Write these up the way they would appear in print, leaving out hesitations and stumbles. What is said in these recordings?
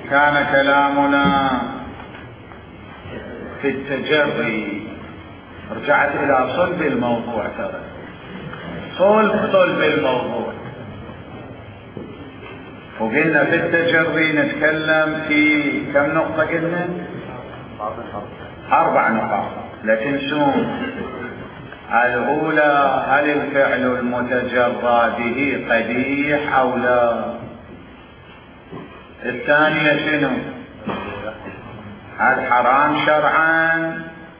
كان كلامنا في التجري. رجعت إلى صلب الموضوع، ترى صلب الموضوع. وقلنا في التجري نتكلم في كم نقطة؟ قلنا 4 نقاط. لا تنسون الأولى: هل الفعل المتجرى به قبيح أو لا؟ الثانية شنو؟ هل حرام شرعا؟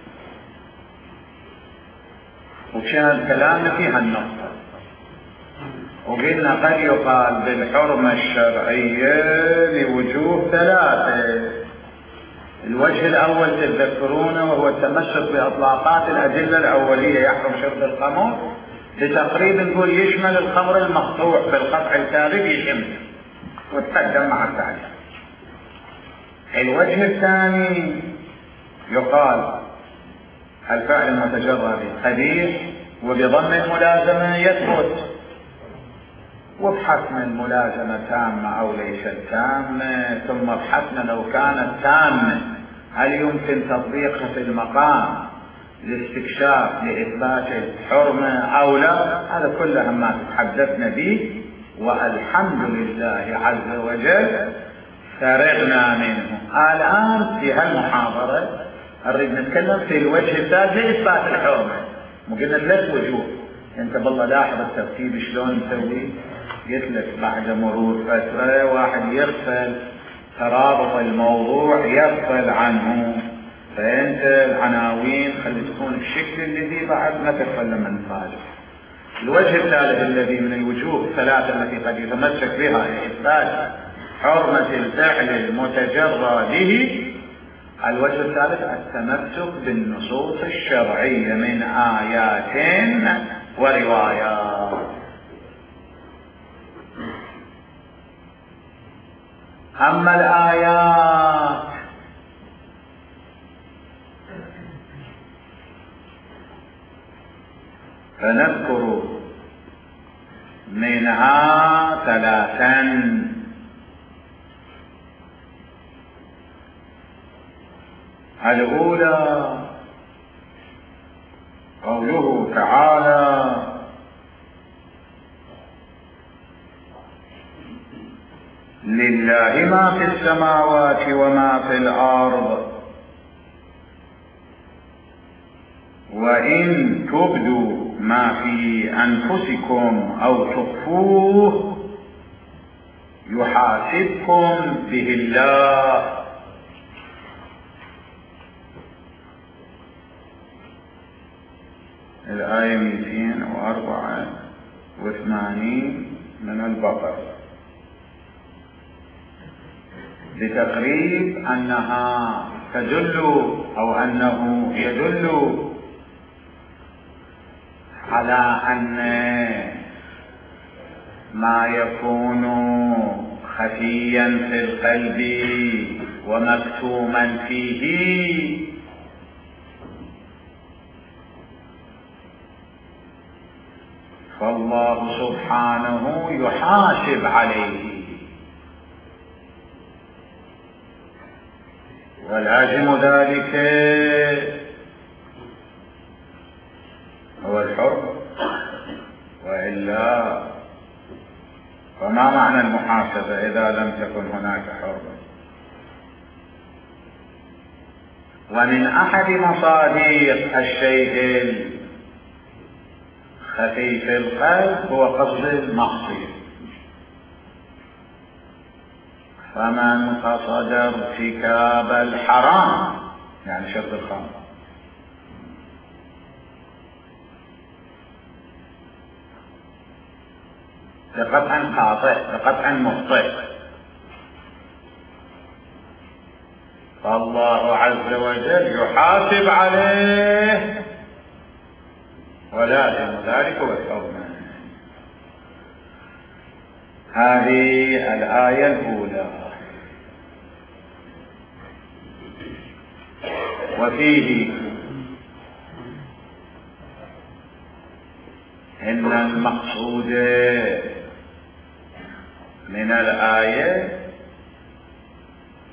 وكان كلامنا في هالنقطة، وقلنا قد يقال بالحرمة الشرعية لوجوه 3. الوجه الأول تتذكرونه وهو التمسك بإطلاقات الأدلة الأولية: يحرم شرب الخمر، بتقريب نقول يشمل الخمر المقطوع بالقطع الكاذب، يشمل، وتقدم مع التعليق. الوجه الثاني يقال الفعل المتجرى به قبيح، وبضم الملازمة يثبت، وابحثنا الملازمة تامة أو ليست تامة، ثم ابحثنا لو كانت تامة هل يمكن تطبيقها في المقام لاستكشاف لإثبات الحرمة أو لا. هذا كله ما تحدثنا به، والحمد لله عز وجل فرغنا منه. الآن في هالمحاضرة نريد نتكلم في الوجه الثالث لإثبات الحرمة. قلنا 3 وجوه. انت بالله لاحظ الترتيب شلون نسوي. قلت لك بعد مرور فترة واحد يغفل ترابط الموضوع، يغفل عنه، فانت العناوين خلي تكون بالشكل الذي بعد ما تغفل لما نخالف. الوجه الثالث الذي من الوجوه 3 التي قد يتمسك بها لإثبات حرمة الفعل المتجرى به، الوجه الثالث التمسك بالنصوص الشرعية من آيات وروايات. أما الآيات فنذكر منها 3. الأولى قوله تعالى: لله ما في السماوات وما في الأرض وإن تبدوا ما في أنفسكم أو تخفوه يحاسبكم به الله. الآية 284 من البقرة، بتقريب أنها تدل أو أنه يدل على أن ما يكون خفيا في القلب ومكتوما فيه فالله سبحانه يحاسب عليه، ولازم ذلك هو الحر، وإلا فما معنى المحاسبة إذا لم تكن هناك حر؟ ومن أحد مصادر الشيء خفيف القلب هو قصد المعصية، فمن قصد ارتكاب الحرام يعني شرب الخمر بقطع قاطع بقطع مخطئ، فالله عز وجل يحاسب عليه، ولازم ذلك هو الحرمة. هذه الآية الأولى. وفيه إن المقصود من الآية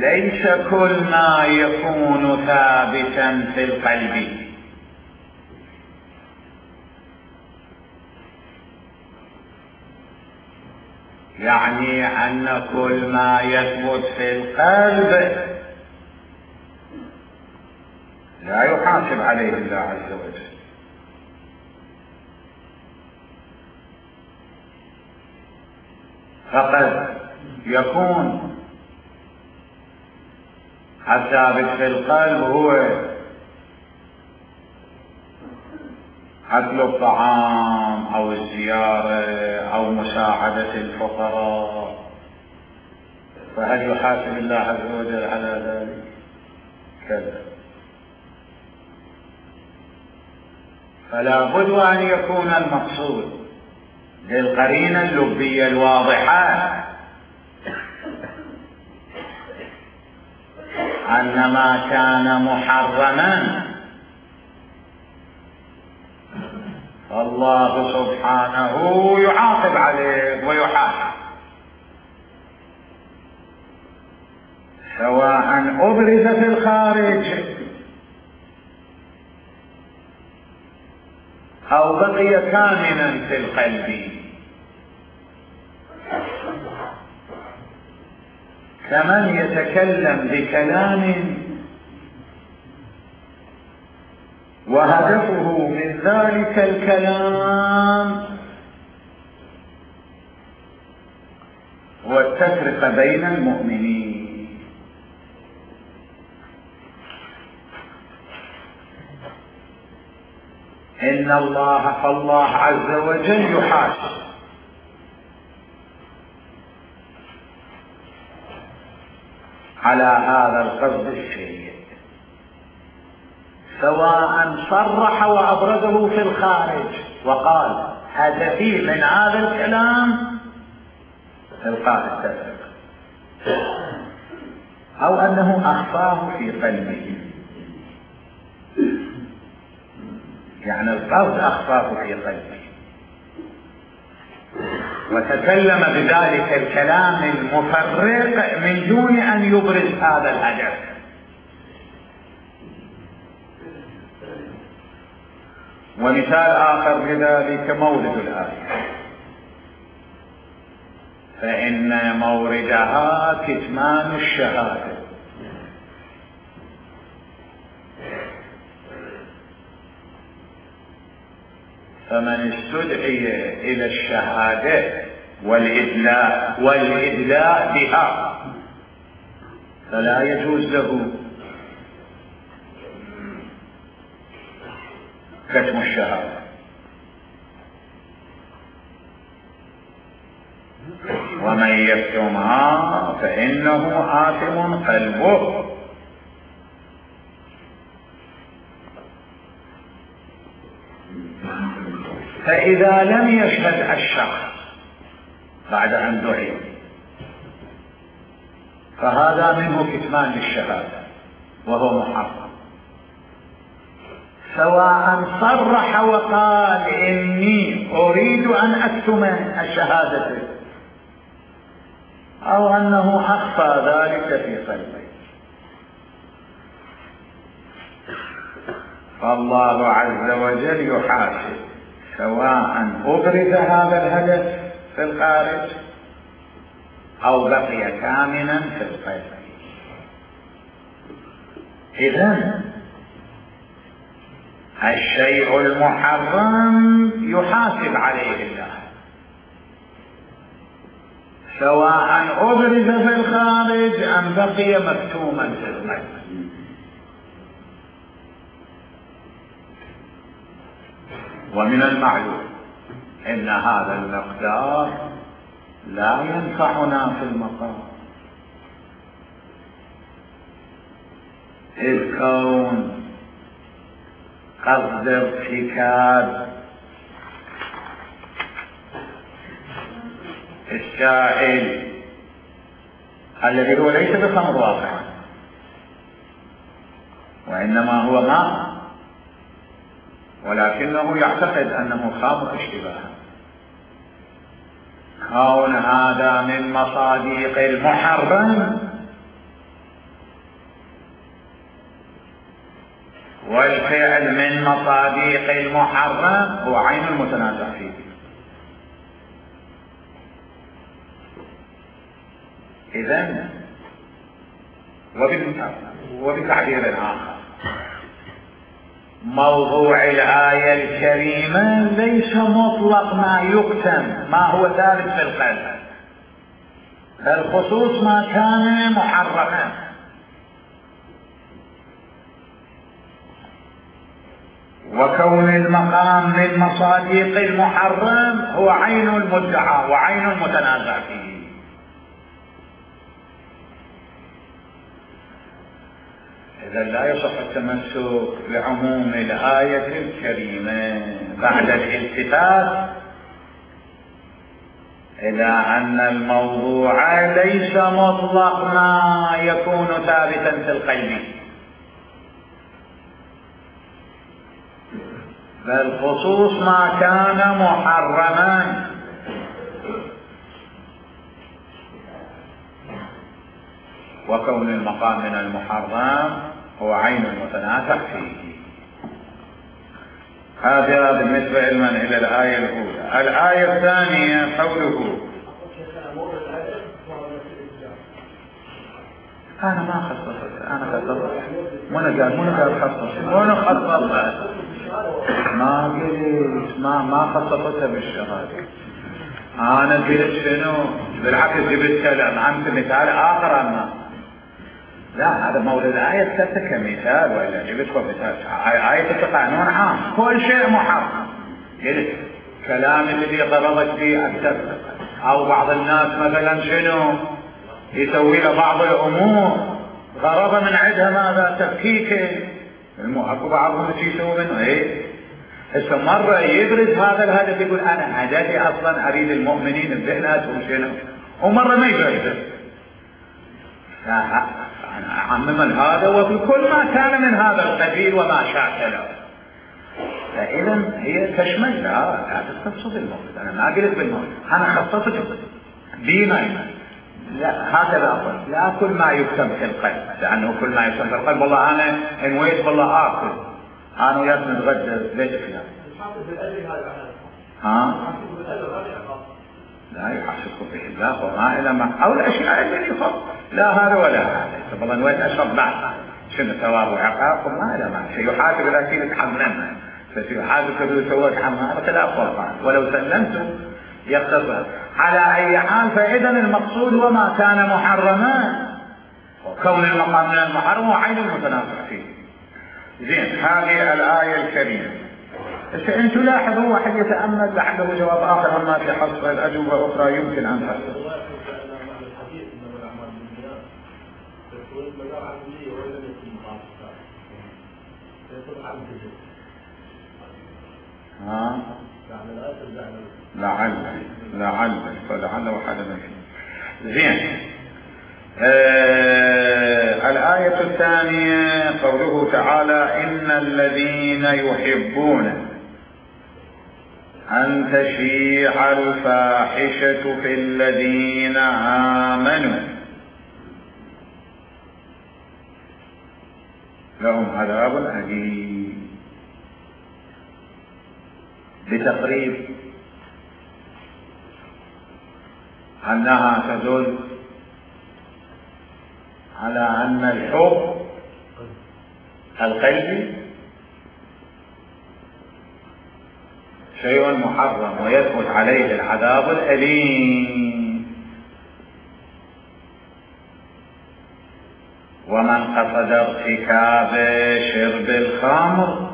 ليس كل ما يكون ثابتا في القلب. يعني أن كل ما يثبت في القلب لا يحاسب عليه الله عز وجل. فقد يكون الثابت في القلب هو أكل الطعام أو الزيارة أو مساعدة الفقراء، فهل يحاسب الله عز وجل على ذلك؟ كذا. فلا بد أن يكون المقصود للقرينة اللبية الواضحة أن ما كان محرما الله سبحانه يعاقب عليه ويحاسب، سواء أبرز في الخارج أو بقي كامنا في القلب. كمن يتكلم بكلام وهدفه من ذلك الكلام هو التفرقة بين المؤمنين. إن الله عز وجل يحاسب على هذا القصد السيء، سواء صرح وأبرزه في الخارج وقال هدفي من هذا الكلام إلقاء التفرقة، أو أنه أخفاه في قلبه، يعني القصد أخفاه في قلبه وتكلم بذلك الكلام المفرق من دون أن يبرز هذا الهدف. ومثال آخر لذلك مورد الآية، فإن موردها كتمان الشهادة، فمن استدعي إلى الشهادة والإدلاء بها فلا يجوز له كتم الشهادة. ومن يكتمها فإنه آثم قلبه. فإذا لم يشهد الشخص بعد أن دعي فهذا منه كتمان للشهادة وهو محرم، سواء صرح وقال إني أريد أن أكتم الشهادة أو أنه أخفى ذلك في قلبه. فالله عز وجل يحاسب سواء أبرز هذا الهدف في الخارج أو بقي كامنا في القلب. إذن الشيء المحرم يحاسب عليه الله سواء أبرز في الخارج أم بقي مكتوما في القلب. ومن المعلوم إن هذا المقدار لا ينفعنا في المقام، إذ كون قصد ارتكاب السائل الذي هو ليس بخمر واقعا وإنما هو ماء، ولكنه يعتقد أنه خمر اشتباها، كون هذا من مصادق المحرم والفعل من مصادق المحرم هو عين المتنازع فيه. إذن وبتعبير آخر موضوع الآية الكريمة ليس مطلق ما يكتم ما هو ثابت في القلب، بل خصوص ما كان محرما. وكون المقام من مصادق المحرم هو عين المدعى وعين المتنازع فيه. إذا لا يصح التمسك بعموم الآية الكريمة بعد الالتفات إلى أن الموضوع ليس مطلق ما يكون ثابتا في القلب، بل خصوص ما كان محرما. وكون المقام من المحرم هو عين المتنازع فيه. هذا بالنسبة إلى الآية الأولى. الآية الثانية قوله أنا ما خصصت، أنا خصصت منو قال خصصت ما قلت ما خصصتها بالشهادة. أنا قلت شنو؟ بالعكس جبت كلام عن مثال آخر. أما لا، هذا مورد الآية ثابتة كمثال، وإلا جبتكم مثال آية قانون عام كل شيء محرم. قلت كلام الذي غرضت فيه التفرقة، أو بعض الناس مثلا شنو يسوي له بعض الأمور غرض من عندها ماذا؟ تفكيك. اكو بعضهم يسوي منه هسه مرة يبرز هذا الهدف، يقول أنا هدفي أصلا أريد المؤمنين بذهناتهم شنو، ومرة ما يبرز. أنا أعمم هذا وفي كل ما كان من هذا القبيل وما شاكله. فإذا هي تشمل لا تخصص الموت. أنا ما قلت بالموت، أنا خصصت بما لا هكذا أقول. لا كل ما يكتب في القلب، لأنه كل ما يكتب في القلب والله أنا انويت بالله آكل، أنا وياك نتغدى بيت فلان. لا يحاسبكم به الله وما إلى ما أو الأشياء اللي يخص لا هذا ولا هذا. والله نويت أشرب بعض شنو ثواب وعقاب ما إلى ما سيحاسب الأكيد تحملنا، فسيحاسب كذو سوى تحمل خلاف فرقان ولو سلمتم يقتصر. على أي حال فإذا المقصود وما كان محرما، وكون المقام من المحرم وعين المتنازع فيه. زين، هذه الآية الكريمة. أنت لاحظوا واحد يتأمل لعله جواب آخر أما في حصر الأجوبة أخرى يمكن أن تحصل. لعل واحد منهم. زين، الآية الثانية قوله تعالى إن الذين يحبون أن تشيع الفاحشة في الذين آمنوا لهم عذاب أليم، بتقريب أنها تدل على أن الحب القلبي شيء محرم ويثبت عليه العذاب الأليم. ومن قصد ارتكاب شرب الخمر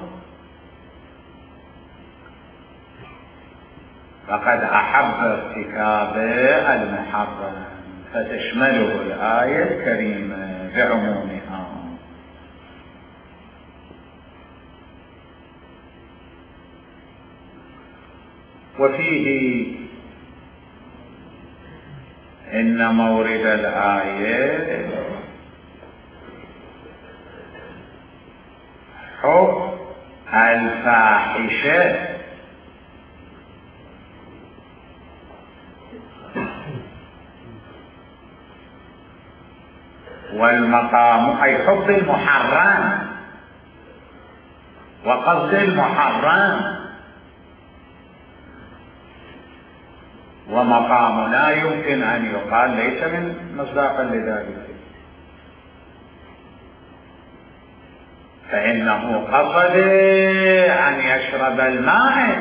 فقد أحب ارتكاب المحرم، فتشمله الآية الكريمة بعمومها. وفيه إن مورد الآية حب الفاحشة والمقام أي حب المحرم وقصد المحرم، ومقام لا يمكن أن يقال ليس من مصداقا لذلك، فإنه قصد أن يشرب الماء،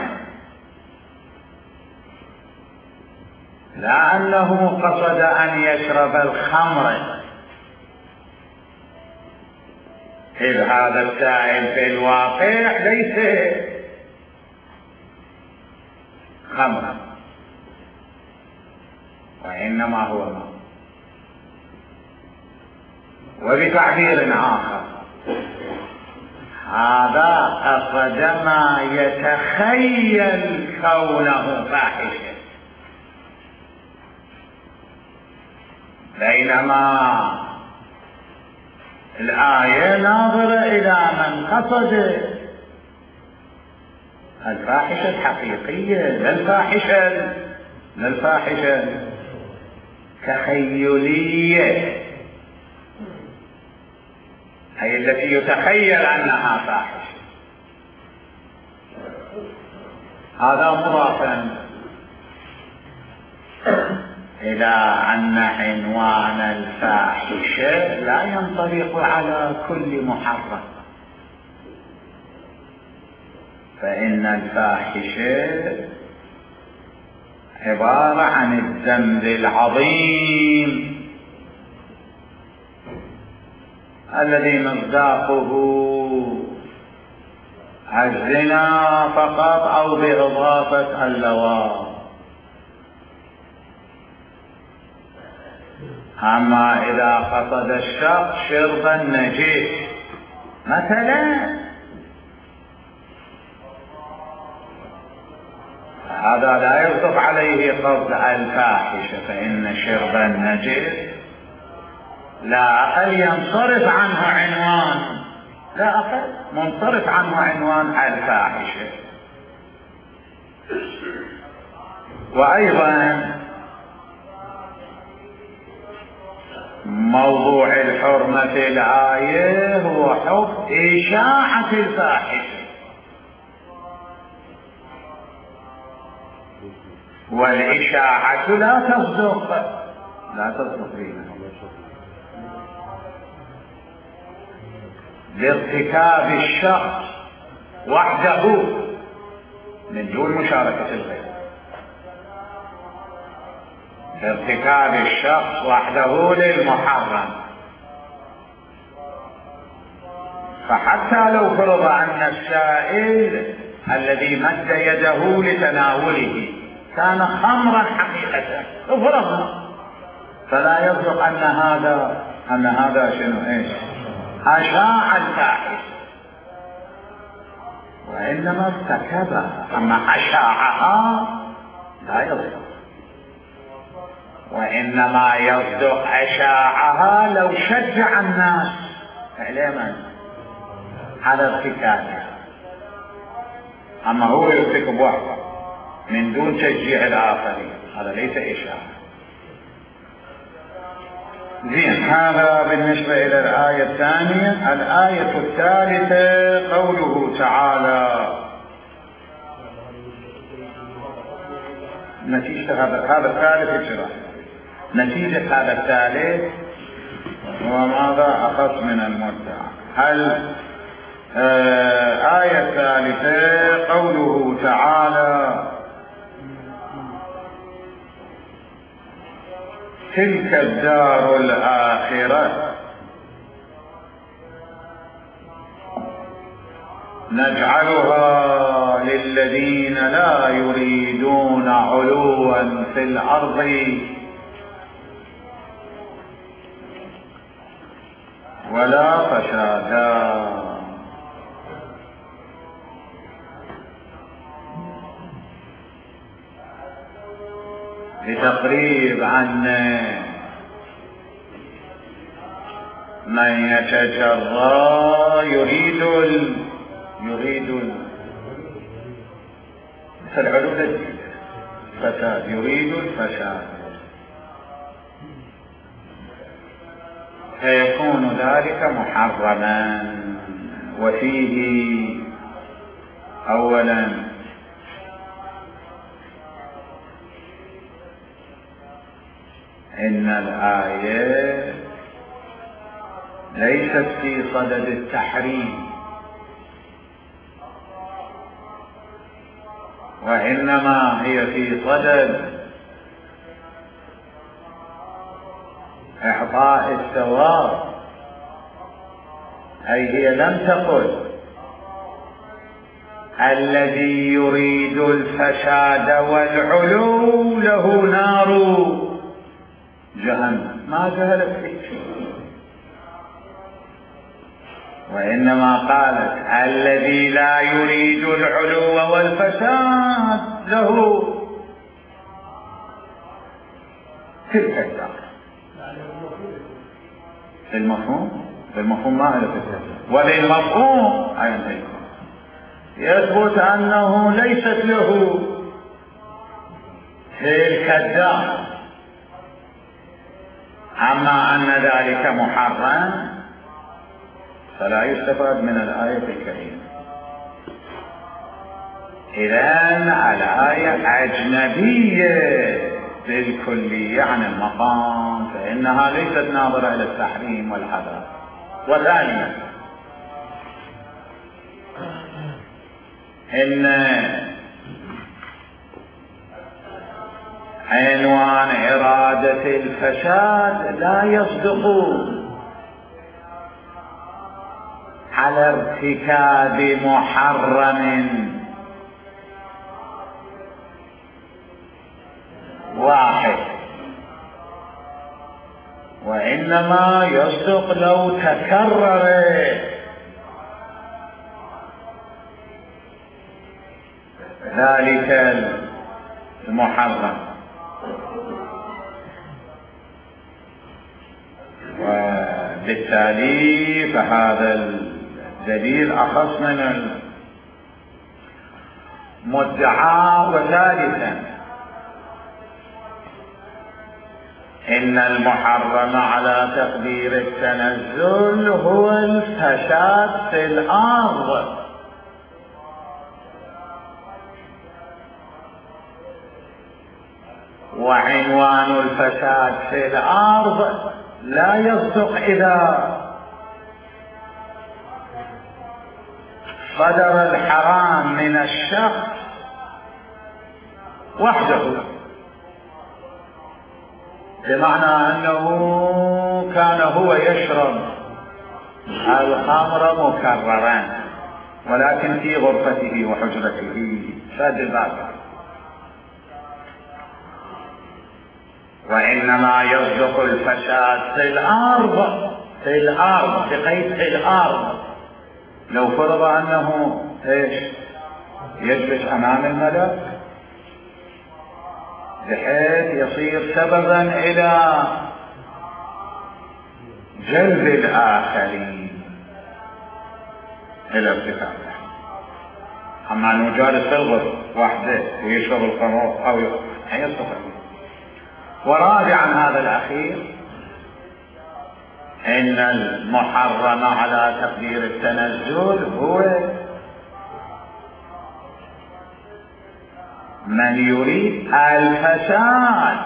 لا أنه قصد أن يشرب الخمر، إذ هذا السائل في الواقع ليس خمرا وإنما هو ماء. وبتعبير آخر، هذا قصد ما يتخيل كونه فاحشة، بينما الآية ناظرة إلى من قصد الفاحشة الحقيقية، لا الفاحشة تخيلية، هي التي يتخيل أنها فاحشة. هذا مضافا إلى أن عنوان الفاحشة لا ينطبق على كل محرم، فإن الفاحشة عبارة عن الذنب العظيم الذي مصداقه الزنا فقط أو بإضافة اللواط. أما إذا قصد الشخص شرب النجس مثلا، هذا لا يطلق عليه قصد الفاحشة، فإن شرب النجس لا أقل ينصرف عنه عنوان، لا أقل منصرف عنه عنوان الفاحشة. وأيضا موضوع الحرمة في الآية هو حب إشاعة الفاحشة، والإشاعة لا تصدق بها لارتكاب الشخص وحده من دون مشاركة الغير، لارتكاب الشخص وحده للمحرم. فحتى لو فرض أن السائل الذي مد يده لتناوله كان خمرا حقيقة، فرضنا، فلا يصدق أن هذا شنو أشاع الفاحش، وإنما ارتكبها. أما أشاعها لا يصدق، وإنما يصدق أشاعها لو شجع الناس على ارتكابها. أما هو يرتكب وحده من دون تشجيع الآخرين، هذا ليس إشاعة. زين، هذا بالنسبة إلى الآية الثانية. الآية الثالثة قوله تعالى، نتيجة هذا الثالث الجراح، نتيجة هذا الثالث وماذا أخص من المدعى. آية الثالثة قوله تعالى، تلك الدار الآخرة نجعلها للذين لا يريدون علوا في الأرض ولا فسادا. لتقريب عن من يتجرى يريد العلو الفساد، يريد الفساد، فيكون ذلك محرما وفيه أولا إن الآية ليست في صدد التحريم، وإنما هي في صدد إعطاء الثواب. أي هي لم تقل الذي يريد الفساد والعلو له نار جهنم، ما جهلت فيه شيء، وإنما قالت الذي لا يريد العلو والفساد له تلك الدار. المفهوم ما له فساد، وللمفهوم أيضا يثبت أنه ليست له تلك الدار. أما أن ذلك محرم فلا يستفاد من الآية الكريمة. إذن الآية أجنبية بالكلية عن المقام، فإنها ليست ناظرة إلى التحريم والحظر. وثانيا إن عنوان إرادة الفساد لا يصدق على ارتكاب محرم واحد، وإنما يصدق لو تكرر ذلك المحرم. وبالتالي فهذا الدليل أخص من المدعى. وثالثا إن المحرم على تقدير التنزل هو الفساد في الأرض، وعنوان الفساد في الأرض لا يصدق إذا صدر الحرام من الشخص وحده، بمعنى أنه كان هو يشرب الخمر مكررا ولكن في غرفته وحجرته سد الباب، وإنما يصدق الفساد في الأرض بقيد في الأرض. لو فرض أنه يجلس أمام الملك بحيث يصير سببا إلى جلب الآخرين إلى ارتكابه. أما أنه جالس في الغرفة وحده ويشرب الخمر أو يصدق. ورابعا هذا الأخير إن المحرم على تقدير التنزل هو من يريد الفساد،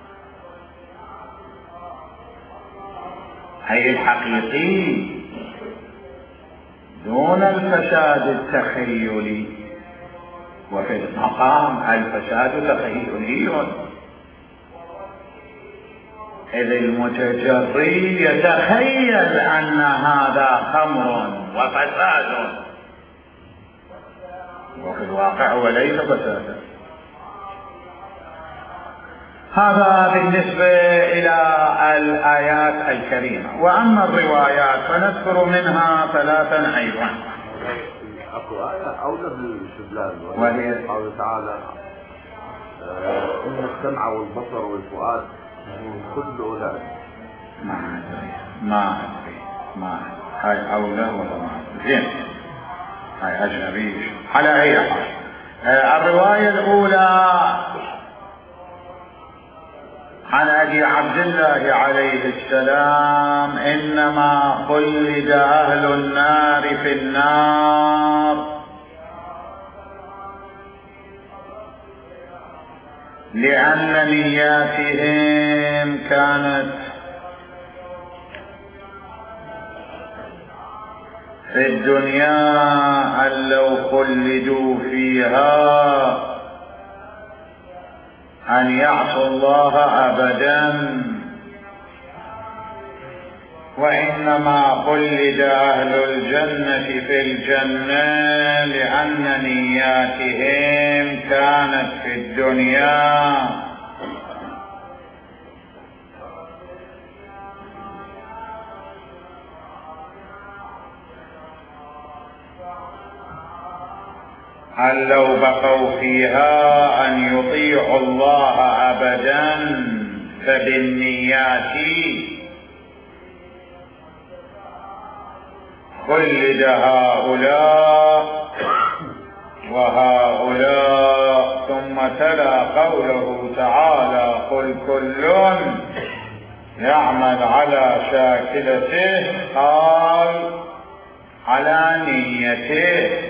أي الحقيقي دون الفساد التخيلي. وفي المقام الفساد تخيلي، إذ المتجري يتخيل أن هذا خمر وفساد، وفي الواقع هو ليس فسادا. هذا بالنسبة إلى الآيات الكريمة. وأما الروايات فنذكر منها ثلاثا أيضا. أكو آية أولى بالاستدلال وهي قوله تعالى إن السمع والبصر والفؤاد كل أولئك. ما أدري هاي أولى ولا ما أدري. زين هاي أجنبي على أي حال. الرواية الأولى عن أبي عبد الله عليه السلام إنما خلد أهل النار في النار لأن نياتهم كانت في الدنيا أن لو خلدوا فيها أن يعصوا الله أبدا، وإنما خلد أهل الجنة في الجنة لأن نياتهم كانت في الدنيا أن لو بقوا فيها أن يطيعوا الله أبدا، فبالنيات خلد هؤلاء وهؤلاء. ثم تلا قوله تعالى: قل كل يعمل على شاكلته، قال على نيته.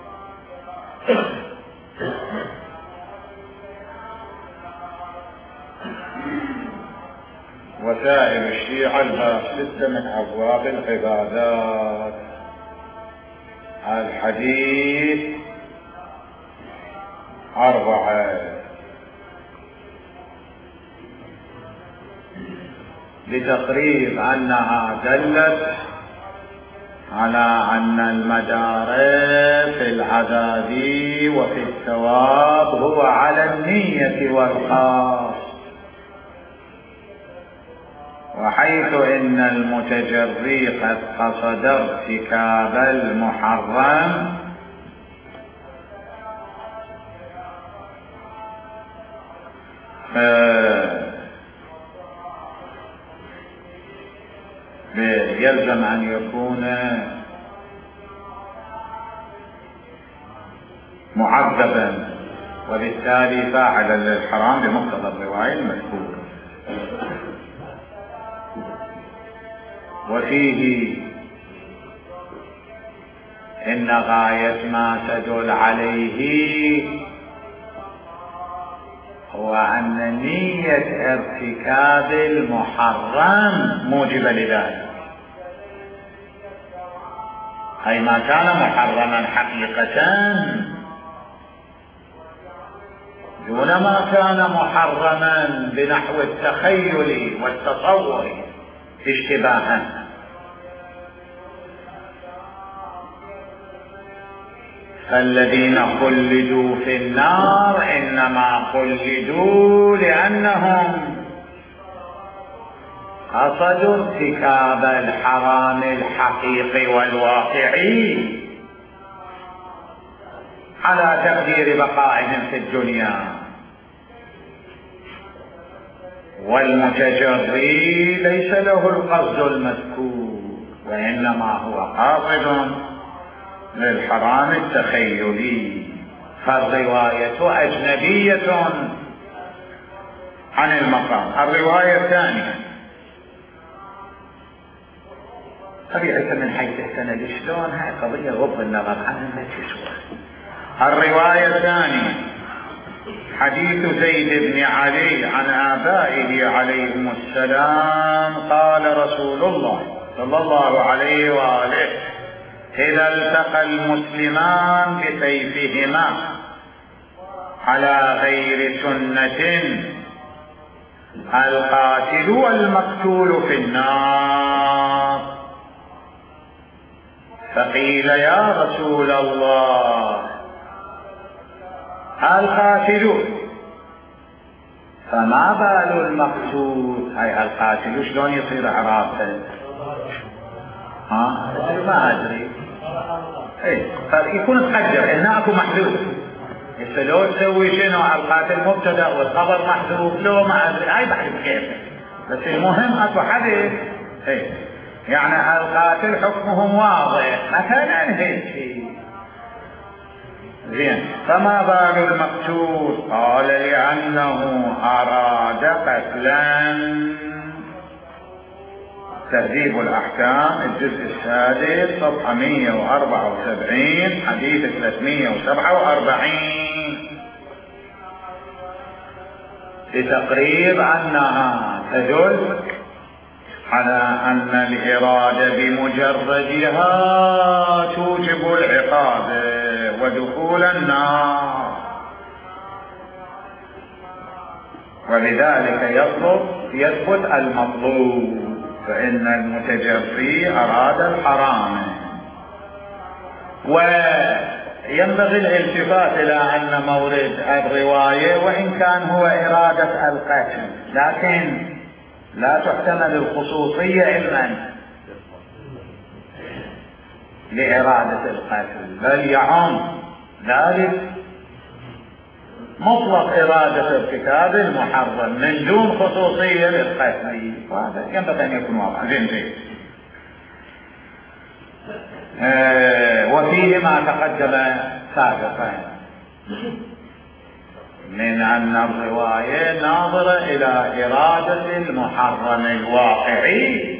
وسائل الشيعة لها 6 من أبواب العبادات. الحديث 4 لتقريب أنها دلت على أن المدار في العذاب وفي الثواب هو على النية والقصد، وحيث إن المتجري قد قصد ارتكاب المحرم يلزم أن يكون معذبا، وبالتالي فاعلا للحرام بمقتضى الرواية المذكورة. وفيه إن غاية ما تدل عليه هو أن نية ارتكاب المحرم موجبة لذلك، أي ما كان محرما حقيقة دون ما كان محرما بنحو التخيل والتصور اشتباها. فالذين خلدوا في النار إنما خلدوا لأنهم قصدوا ارتكاب الحرام الحقيقي والواقعي على تقدير بقائهم في الدنيا، والمتجري ليس له القصد المذكور، وإنما هو قاصد للحرام التخيلي، فالرواية أجنبية عن المقام. الرواية الثانية طبيعة من حيث السند شلون، هاي قضية غض النظر عنها ما تسوى. الرواية الثانية حديث زيد بن علي عن آبائه عليهم السلام قال رسول الله صلى الله عليه وآله: إذا التقى المسلمان بسيفهما على غير سنة القاتل والمقتول في النار. فقيل: يا رسول الله القاتل فما بال المقتول؟ هاي القاتل شلون يصير عرافة؟ ما أدري. يكون تقدر هنا اكو محذوف، لو تسوي شنو القاتل مبتدا والخبر محذوف لو ما ادري، هاي بعد كيف، بس المهم اكو حدث. يعني القاتل حكمهم واضح مثلا هيك شيء. زين، فما بال المقتول؟ قال: لأنه أراد قتلا. تهذيب الأحكام الجزء السادس صفحة 174 حديث 347. لتقريب أنها تدل على أن الإرادة بمجردها توجب العقاب ودخول النار، وبذلك يثبت المطلوب، فإن المتجري أراد الحرام. وينبغي الالتفات إلى أن مورد الرواية وإن كان هو إرادة القتل، لكن لا تحتمل الخصوصية علما لإرادة القتل، بل يعم ذلك مطلق إرادة ارتكاب المحرم من دون خصوصية للقتل، وهذا ينبغي أن يكون واضحا. وفيه ما تقدم سابقا من أن الرواية ناظرة إلى إرادة المحرم الواقعي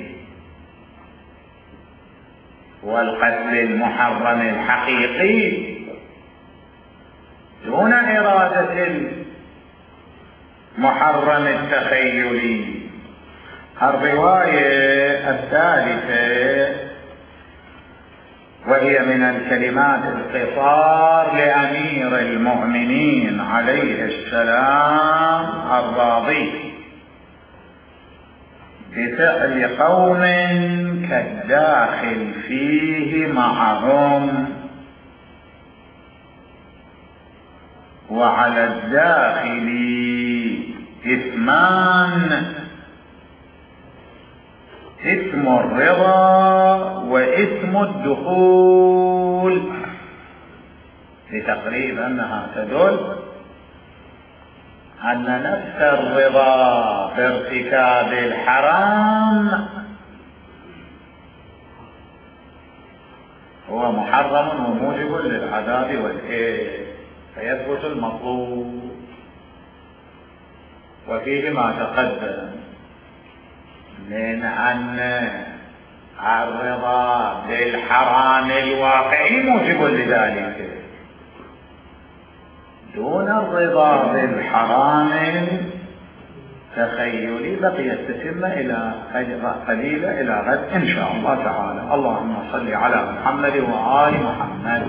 والقتل المحرم الحقيقي دون إرادة المحرم التخيلي. الرواية الثالثة وهي من الكلمات القصار لأمير المؤمنين عليه السلام الراضي بفعل قوم كالداخل فيه معهم، وعلى الداخل إثمان: إثم الرضا وإثم الدخول، لتقريب أنها تدل أن نفس الرضا بارتكاب الحرام هو محرم وموجب للعذاب والإثم، فيثبت المطلوب. وفيه ما تقدم من أن الرضا بالحرام الواقعي موجب لذلك دون الرضا بالحرام التخيلي. بقيت تتم إلى قليلة إلى غد إن شاء الله تعالى. اللهم صل على محمد وآل محمد.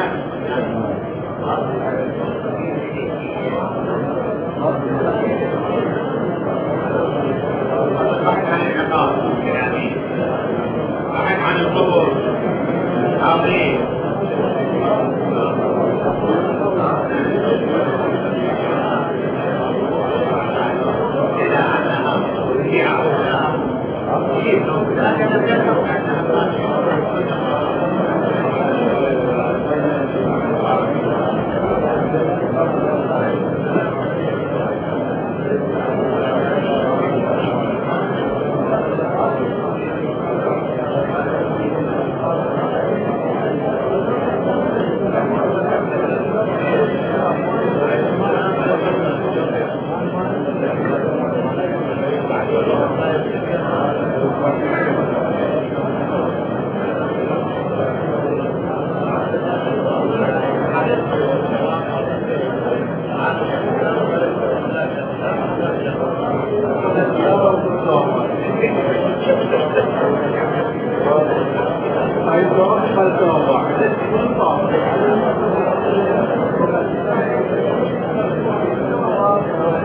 Yeah.